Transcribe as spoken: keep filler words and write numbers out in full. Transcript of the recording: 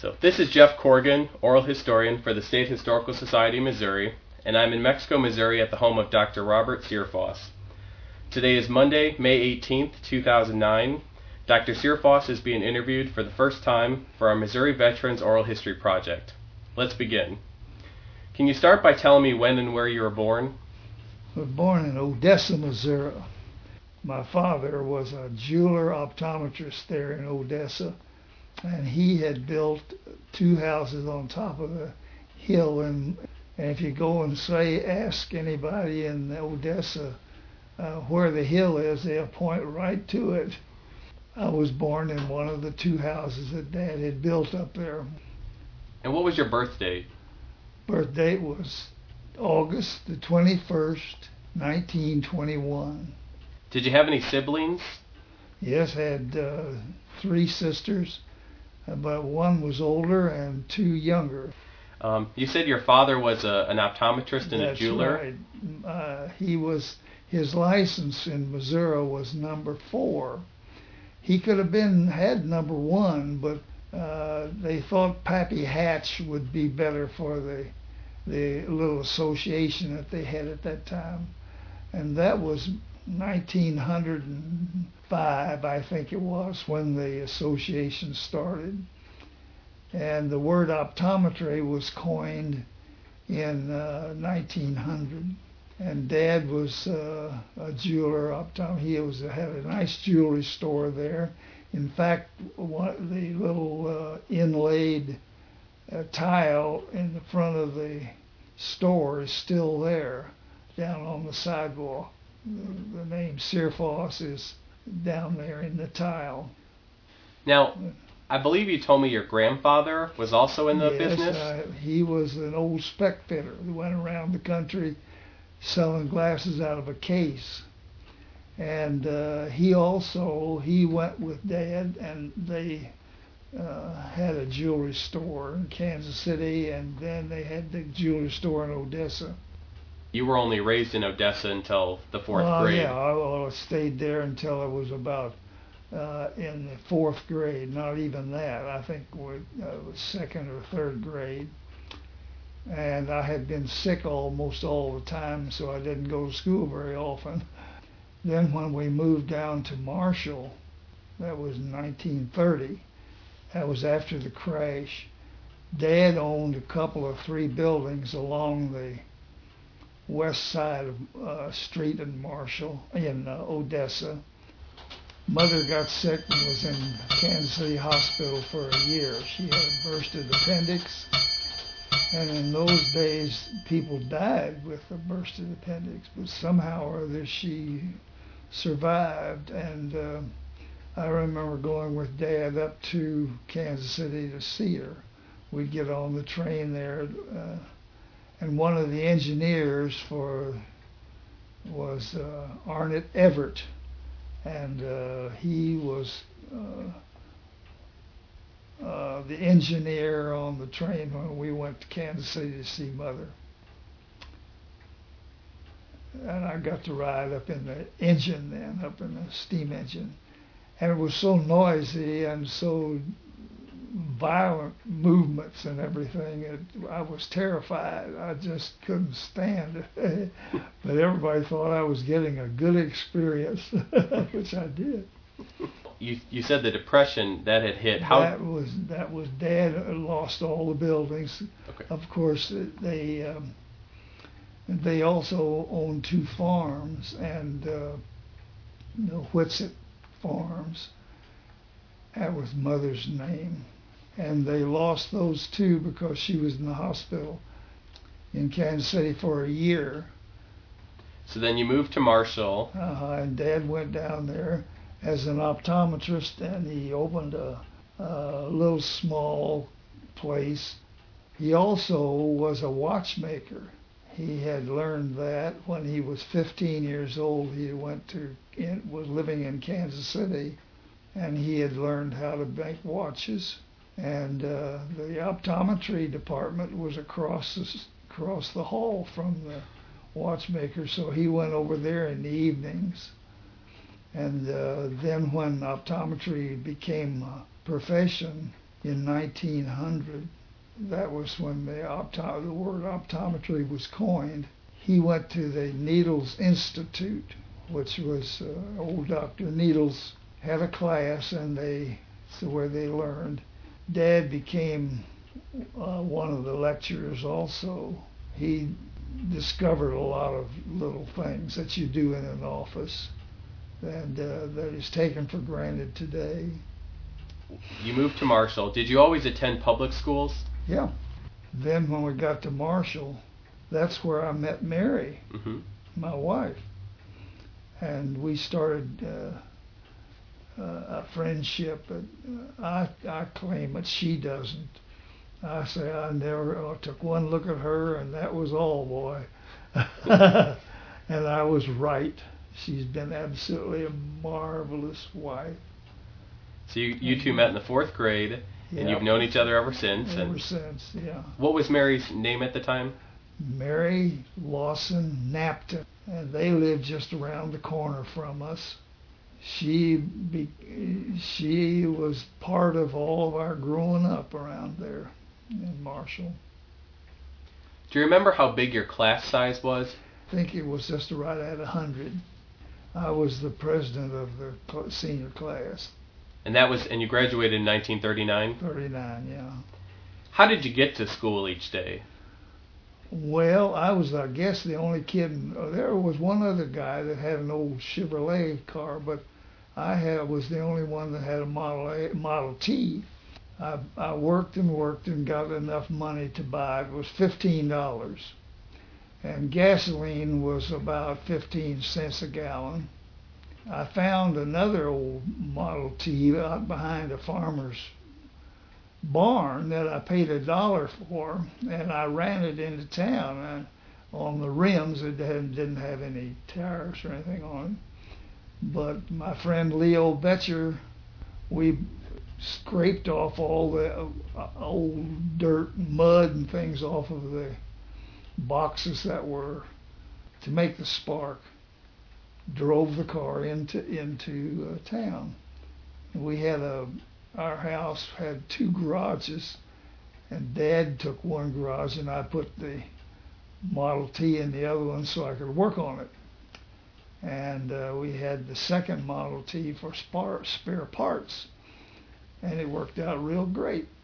So this is Jeff Corrigan, oral historian for the State Historical Society of Missouri, and I'm in Mexico, Missouri at the home of Doctor Robert Searfoss. Today is Monday, May eighteenth, two thousand nine. Doctor Searfoss is being interviewed for the first time for our Missouri Veterans Oral History Project. Let's begin. Can you start by telling me when and where you were born? I was born in Odessa, Missouri. My father was a jeweler optometrist there in Odessa, and he had built two houses on top of the hill. And, and if you go and say, ask anybody in Odessa uh, where the hill is, they'll point right to it. I was born in one of the two houses that Dad had built up there. And what was your birth date? Birth date was August the twenty-first, nineteen twenty-one. Did you have any siblings? Yes, I had uh, three sisters, but one was older and two younger. Um, you said your father was a, an optometrist and That's a jeweler? Right. Uh, he was, his license in Missouri was number four. He could have been, had number one, but uh, they thought Pappy Hatch would be better for the, the little association that they had at that time. And that was nineteen oh five, I think it was, when the association started. And the word optometry was coined in uh, nineteen hundred. And Dad was uh, a jeweler, optom. He was had a nice jewelry store there. In fact, one, the little uh, inlaid uh, tile in the front of the store is still there, down on the sidewalk. The, the name Searfoss is down there in the tile. Now, I believe you told me your grandfather was also in the yes, business? Uh, he was an old spec fitter who went around the country selling glasses out of a case. And uh, he also, he went with Dad, and they uh, had a jewelry store in Kansas City, and then they had the jewelry store in Odessa. You were only raised in Odessa until the fourth well, grade. Yeah, I, I stayed there until I was about uh, in the fourth grade, not even that. I think it was uh, second or third grade. And I had been sick almost all the time, so I didn't go to school very often. Then when we moved down to Marshall, that was nineteen thirty, that was after the crash, Dad owned a couple of three buildings along the west side of uh, street in Marshall, in uh, Odessa. Mother got sick and was in Kansas City Hospital for a year. She had a bursted appendix. And in those days, people died with a bursted appendix, but somehow or other she survived. And uh, I remember going with Dad up to Kansas City to see her. We'd get on the train there, uh, and one of the engineers for was uh, Arnett Everett, and uh, he was uh, Uh, the engineer on the train when we went to Kansas City to see Mother. And I got to ride up in the engine then, up in the steam engine. And it was so noisy and so violent movements and everything, it, I was terrified. I just couldn't stand it. But everybody thought I was getting a good experience, which I did. You you said the Depression that had hit. How that was that was Dad lost all the buildings. Okay. Of course, they um, they also owned two farms, and uh, the Whitsitt Farms. That was Mother's name, and they lost those two because she was in the hospital in Kansas City for a year. So then you moved to Marshall. Uh, and Dad went down there as an optometrist, and he opened a, a little small place. He also was a watchmaker. He had learned that when he was fifteen years old. He went to in, was living in Kansas City, and he had learned how to make watches. And uh, the optometry department was across the, across the hall from the watchmaker, so he went over there in the evenings. And uh, then when optometry became a profession, in nineteen hundred. That was when the, opto- the word optometry was coined. He went to the Needles Institute, which was uh, old Doctor Needles had a class, and they so where they learned. Dad became uh, one of the lecturers also. He discovered a lot of little things that you do in an office and uh, that is taken for granted today. You moved to Marshall. Did you always attend public schools? Yeah. Then when we got to Marshall, that's where I met Mary, Mm-hmm. my wife. And we started uh, uh, a friendship. But I, I claim it, she doesn't. I say I never I took one look at her, and that was all, boy. And I was right. She's been absolutely a marvelous wife. So you, you two met in the fourth grade, and Yep. you've known each other ever since. Ever And since, yeah. what was Mary's name at the time? Mary Lawson Napton, and they lived just around the corner from us. She be, she was part of all of our growing up around there in Marshall. Do you remember how big your class size was? I think it was just right at a hundred. I was the president of the cl- senior class. And that was, and you graduated in nineteen thirty-nine. thirty-nine, yeah. How did you get to school each day? Well, I was, I guess, the only kid. In, uh, there was one other guy that had an old Chevrolet car, but I had, was the only one that had a Model A, Model T. I, I worked and worked and got enough money to buy. It was fifteen dollars, and gasoline was about fifteen cents a gallon. I found another old Model T out behind a farmer's barn that I paid a dollar for, and I ran it into town. And on the rims, it hadn't, didn't have any tires or anything on it. But my friend Leo Betcher, we scraped off all the uh, old dirt and mud and things off of the boxes that were to make the spark. Drove the car into into uh, town. And we had a our house had two garages, and Dad took one garage, and I put the Model T in the other one so I could work on it. And uh, we had the second Model T for spar- spare parts, and it worked out real great.